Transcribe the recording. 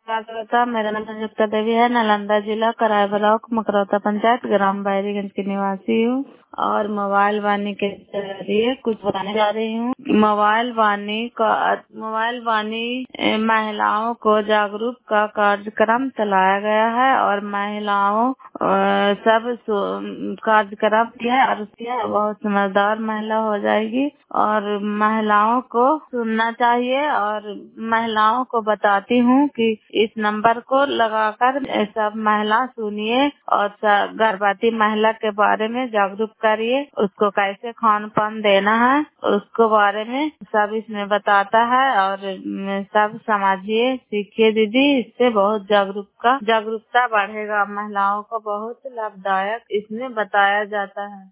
श्रोता, मेरा नाम संयुक्ता देवी है। नालंदा जिला कराय ब्लॉक मकरौता पंचायत ग्राम बैरीगंज की निवासी हूँ और मोबाइल वाणी के जरिए कुछ बताने जा रही हूँ। मोबाइल वाणी महिलाओं को जागरूक का कार्यक्रम चलाया गया है और महिलाओं सब कार्यक्रम किया और उसकी बहुत समझदार महिला हो जाएगी और महिलाओं को सुनना चाहिए और महिलाओं को बताती हूँ कि इस नंबर को लगाकर सब महिला सुनिए और गर्भवती महिला के बारे में जागरूक करिए, उसको कैसे खान पान देना है उसको बारे में सब इसमें बताता है और सब समझिए सीखिए दीदी, इससे बहुत जागरूकता बढ़ेगा, महिलाओं को बहुत लाभदायक इसमें बताया जाता है।